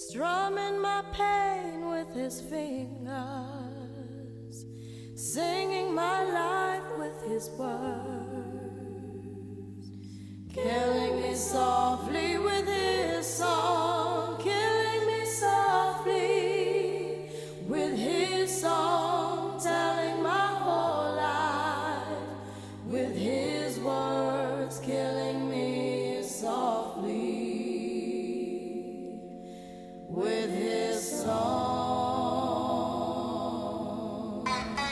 strumming my pain with his fingers, singing my life with his words, killing me softly with his song, killing me softly with his song, telling my whole life with his words, killing me softly with his song.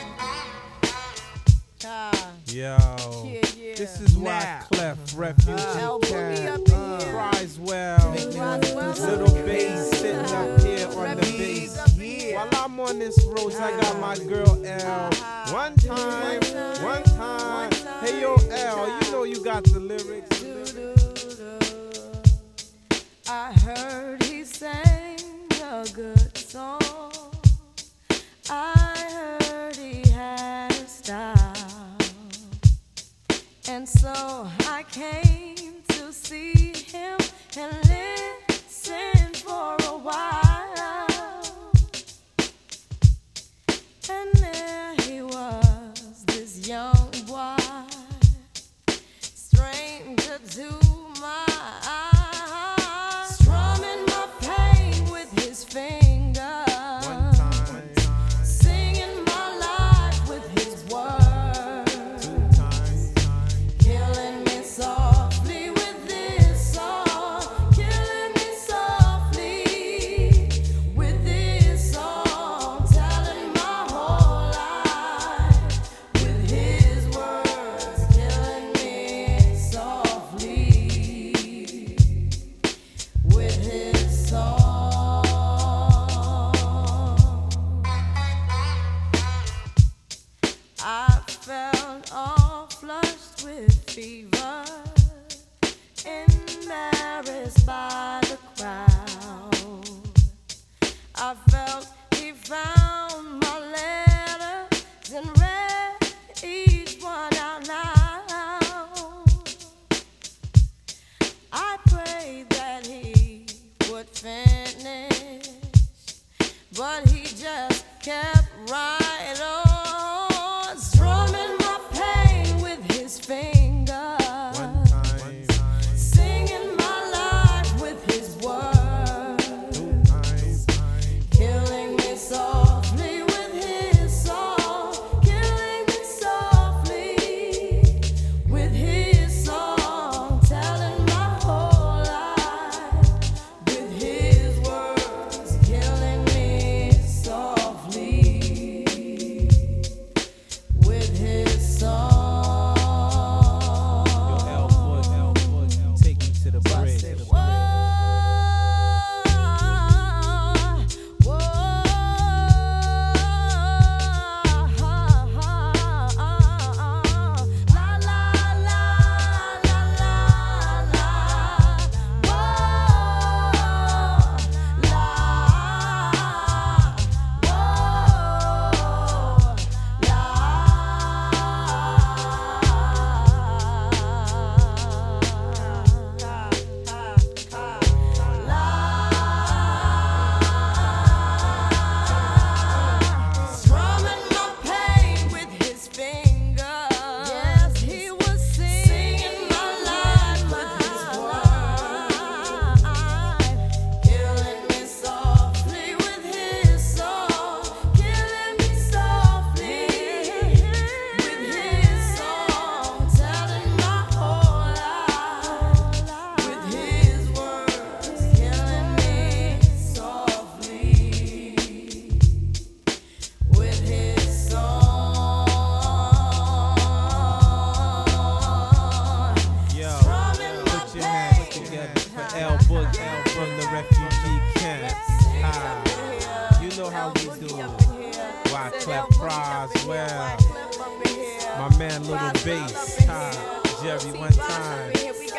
Yo, this is why Clef, Refugee Cat, Criswell, Little Bass sitting up here on the bass. While I'm on this road, I got my girl L. One time. Hey yo L, you know you got the lyrics. I heard he sang a good song. I heard he had a style, and so I came to see him and listen for a while. And there he was, this young boy, stranger to my eyes, strumming my pain with his fingers, singing my life with his words, killing me softly with this song, killing me softly with this song, telling my whole life with his words, killing me softly with his song. I felt all flushed with fever, embarrassed by the crowd. I felt he found my letters and read each one out loud. I prayed that he would finish, but he just kept right on, strumming my pain with his fingers, singing my life with his words, killing me softly with his song, killing me softly with his song, telling my whole life with his words, killing me softly with his song. Take me to the bridge. Strumming my pain with his fingers. Yes, he was singing my life with his words, killing me softly with his song, killing me softly with his song, telling my whole life with his words, killing me softly with his song. Yo, Strumming my put your hands pain. together for L Boog L from the Refugee Camp. You know how we do it. Why Clef Criswell, my man Little Bass, Jerry one time.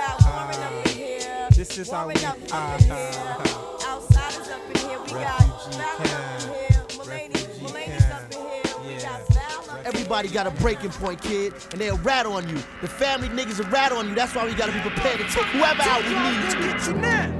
This is how we Outsiders up in here, we got Refugee Mulaney's up in here, we Yeah. got Val up in here. Everybody got a breaking point, kid, and they'll rat on you. The family niggas will rat on you. That's why we gotta be prepared to take whoever out we need to.